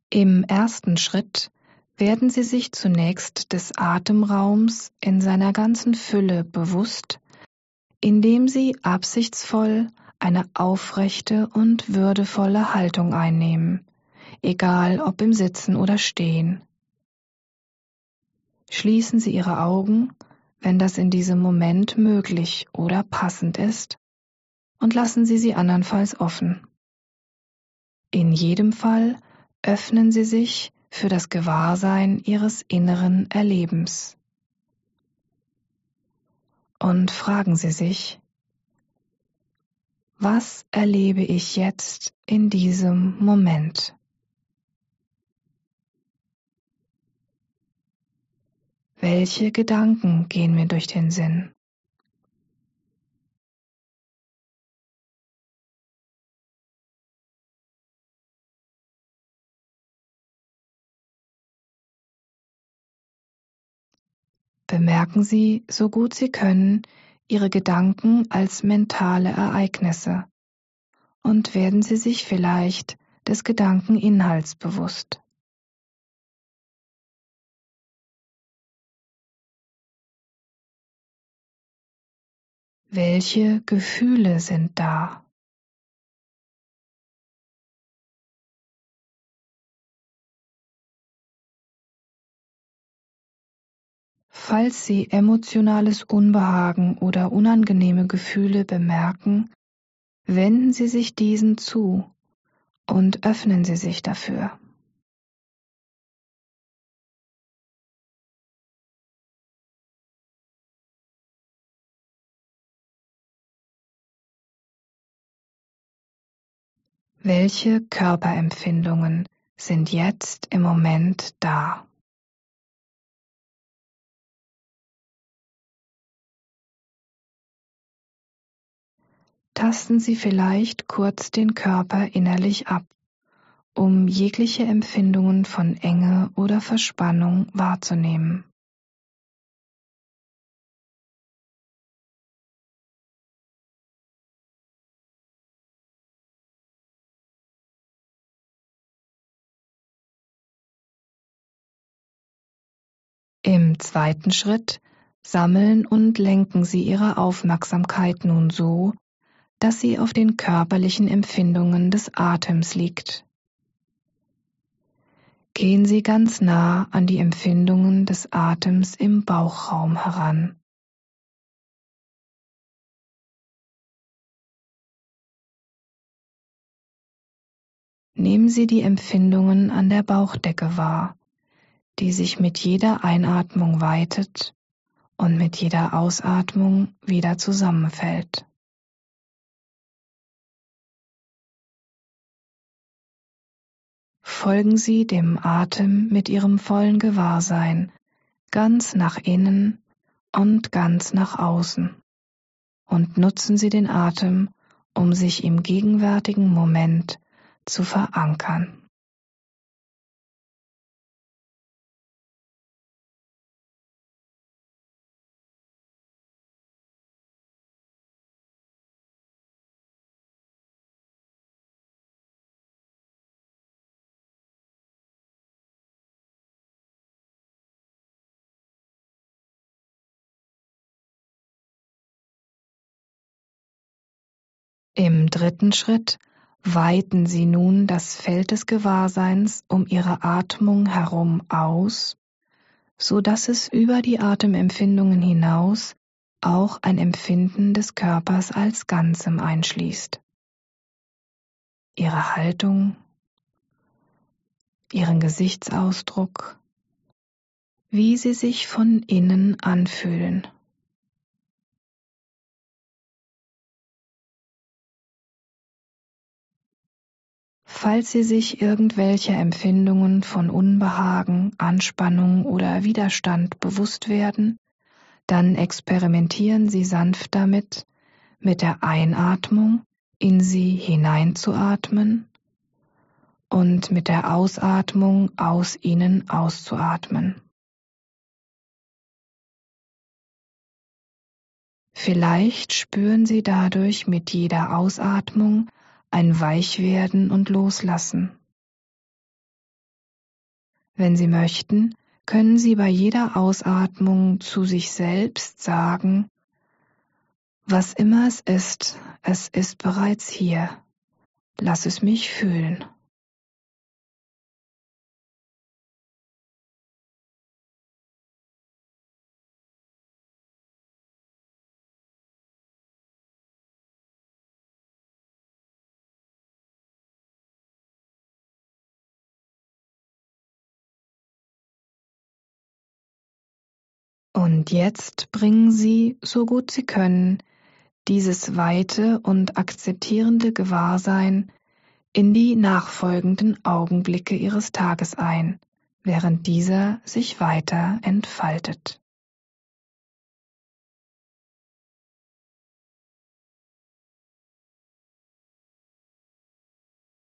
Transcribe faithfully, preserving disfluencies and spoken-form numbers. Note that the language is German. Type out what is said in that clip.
Im ersten Schritt werden Sie sich zunächst des Atemraums in seiner ganzen Fülle bewusst, indem Sie absichtsvoll eine aufrechte und würdevolle Haltung einnehmen, egal ob im Sitzen oder Stehen. Schließen Sie Ihre Augen, wenn das in diesem Moment möglich oder passend ist, und lassen Sie sie andernfalls offen. In jedem Fall öffnen Sie sich für das Gewahrsein Ihres inneren Erlebens. Und fragen Sie sich: Was erlebe ich jetzt in diesem Moment? Welche Gedanken gehen mir durch den Sinn? Bemerken Sie, so gut Sie können, Ihre Gedanken als mentale Ereignisse und werden Sie sich vielleicht des Gedankeninhalts bewusst. Welche Gefühle sind da? Falls Sie emotionales Unbehagen oder unangenehme Gefühle bemerken, wenden Sie sich diesen zu und öffnen Sie sich dafür. Welche Körperempfindungen sind jetzt im Moment da? Tasten Sie vielleicht kurz den Körper innerlich ab, um jegliche Empfindungen von Enge oder Verspannung wahrzunehmen. Im zweiten Schritt sammeln und lenken Sie Ihre Aufmerksamkeit nun so, dass sie auf den körperlichen Empfindungen des Atems liegt. Gehen Sie ganz nah an die Empfindungen des Atems im Bauchraum heran. Nehmen Sie die Empfindungen an der Bauchdecke wahr, die sich mit jeder Einatmung weitet und mit jeder Ausatmung wieder zusammenfällt. Folgen Sie dem Atem mit Ihrem vollen Gewahrsein ganz nach innen und ganz nach außen und nutzen Sie den Atem, um sich im gegenwärtigen Moment zu verankern. Im dritten Schritt weiten Sie nun das Feld des Gewahrseins um Ihre Atmung herum aus, so dass es über die Atemempfindungen hinaus auch ein Empfinden des Körpers als Ganzem einschließt. Ihre Haltung, Ihren Gesichtsausdruck, wie Sie sich von innen anfühlen. Falls Sie sich irgendwelcher Empfindungen von Unbehagen, Anspannung oder Widerstand bewusst werden, dann experimentieren Sie sanft damit, mit der Einatmung in sie hineinzuatmen und mit der Ausatmung aus ihnen auszuatmen. Vielleicht spüren Sie dadurch mit jeder Ausatmung ein Weichwerden und Loslassen. Wenn Sie möchten, können Sie bei jeder Ausatmung zu sich selbst sagen: Was immer es ist, es ist bereits hier. Lass es mich fühlen. Und jetzt bringen Sie, so gut Sie können, dieses weite und akzeptierende Gewahrsein in die nachfolgenden Augenblicke Ihres Tages ein, während dieser sich weiter entfaltet.